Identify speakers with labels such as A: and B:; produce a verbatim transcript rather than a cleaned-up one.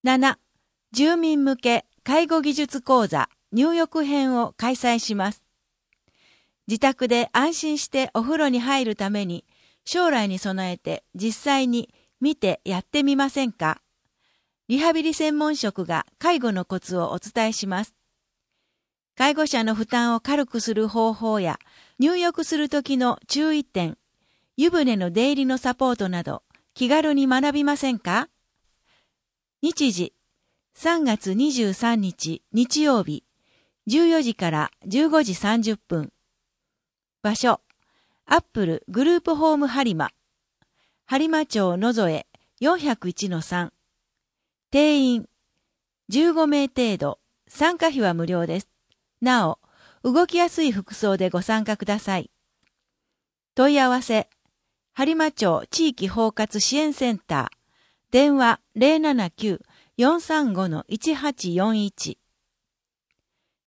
A: なな、住民向け介護技術講座入浴編を開催します。自宅で安心してお風呂に入るために、将来に備えて実際に見てやってみませんか？リハビリ専門職が介護のコツをお伝えします。介護者の負担を軽くする方法や、入浴するときの注意点、湯船の出入りのサポートなど、気軽に学びませんか？日時、さんがつにじゅうさんにち日曜日、じゅうよじからじゅうごじさんじゅっぷん。場所、アップルグループホーム播磨。播磨町野添 よんひゃくいちのさん。定員、じゅうごめい程度、参加費は無料です。なお、動きやすい服装でご参加ください。問い合わせ、播磨町地域包括支援センター、電話 ゼロななきゅう よんさんご いちはちよんいち